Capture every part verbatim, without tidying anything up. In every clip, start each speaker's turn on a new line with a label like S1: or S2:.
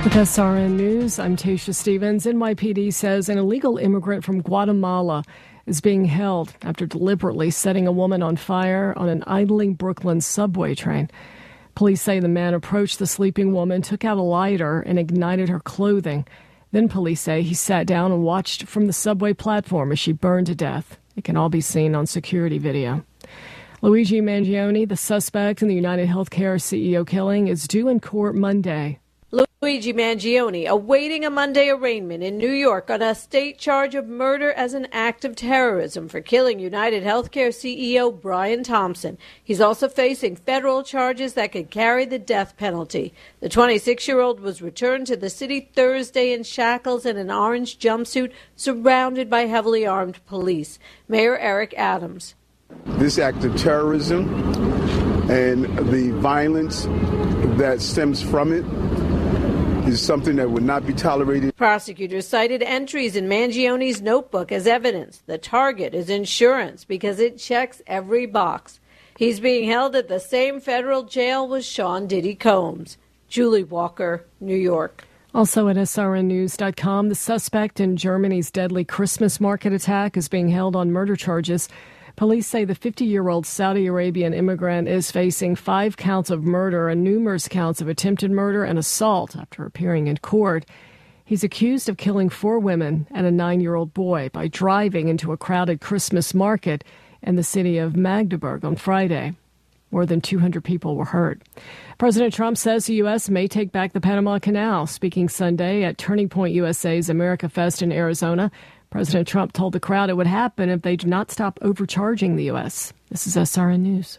S1: With S R N News, I'm Tasha Stevens. N Y P D says an illegal immigrant from Guatemala is being held after deliberately setting a woman on fire on an idling Brooklyn subway train. Police say the man approached the sleeping woman, took out a lighter, and ignited her clothing. Then police say he sat down and watched from the subway platform as she burned to death. It can all be seen on security video. Luigi Mangione, the suspect in the United Healthcare C E O killing, is due in court Monday.
S2: Luigi Mangione awaiting a Monday arraignment in New York on a state charge of murder as an act of terrorism for killing United Healthcare C E O Brian Thompson. He's also facing federal charges that could carry the death penalty. The twenty-six-year-old was returned to the city Thursday in shackles and an orange jumpsuit, surrounded by heavily armed police. Mayor Eric Adams.
S3: This act of terrorism and the violence that stems from it is something that would not be tolerated.
S2: Prosecutors cited entries in Mangione's notebook as evidence. The target is insurance because it checks every box. He's being held at the same federal jail with Sean Diddy Combs. Julie Walker, New York.
S1: Also at S R N news dot com, the suspect in Germany's deadly Christmas market attack is being held on murder charges. Police say the fifty-year-old Saudi Arabian immigrant is facing five counts of murder and numerous counts of attempted murder and assault after appearing in court. He's accused of killing four women and a nine-year-old boy by driving into a crowded Christmas market in the city of Magdeburg on Friday. More than two hundred people were hurt. President Trump says the U S may take back the Panama Canal. Speaking Sunday at Turning Point U S A's America Fest in Arizona, President Trump told the crowd it would happen if they do not stop overcharging the U S. This is S R N News.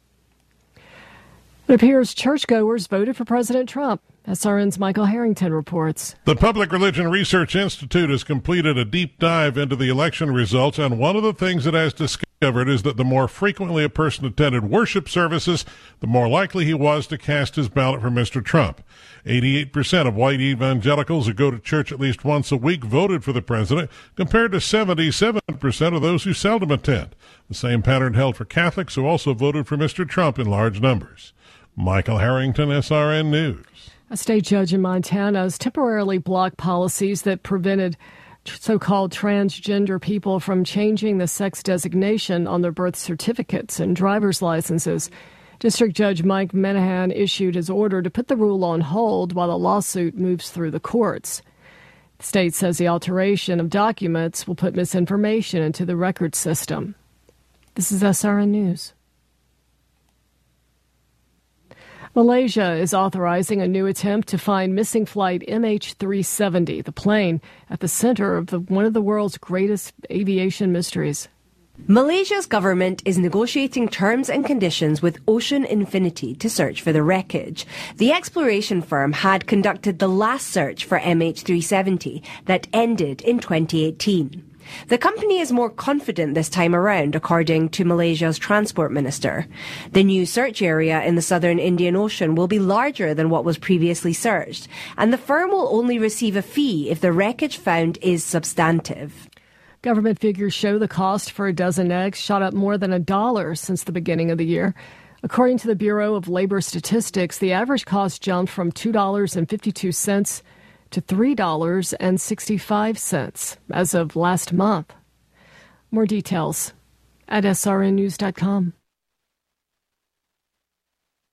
S1: It appears churchgoers voted for President Trump. S R N's Michael Harrington reports.
S4: The Public Religion Research Institute has completed a deep dive into the election results, and one of the things it has discovered is that the more frequently a person attended worship services, the more likely he was to cast his ballot for Mister Trump. eighty-eight percent of white evangelicals who go to church at least once a week voted for the president, compared to seventy-seven percent of those who seldom attend. The same pattern held for Catholics, who also voted for Mister Trump in large numbers. Michael Harrington, S R N News.
S1: A state judge in Montana has temporarily blocked policies that prevented so-called transgender people from changing the sex designation on their birth certificates and driver's licenses. District Judge Mike Menahan issued his order to put the rule on hold while the lawsuit moves through the courts. The state says the alteration of documents will put misinformation into the record system. This is S R N News. Malaysia is authorizing a new attempt to find missing flight M H three seventy, the plane at the center of the, one of the world's greatest aviation mysteries.
S5: Malaysia's government is negotiating terms and conditions with Ocean Infinity to search for the wreckage. The exploration firm had conducted the last search for M H three seventy that ended in twenty eighteen. The company is more confident this time around, according to Malaysia's transport minister. The new search area in the southern Indian Ocean will be larger than what was previously searched, and the firm will only receive a fee if the wreckage found is substantive.
S1: Government figures show the cost for a dozen eggs shot up more than a dollar since the beginning of the year. According to the Bureau of Labor Statistics, the average cost jumped from two dollars and fifty-two cents to three dollars and sixty-five cents as of last month. More details at S R N news dot com.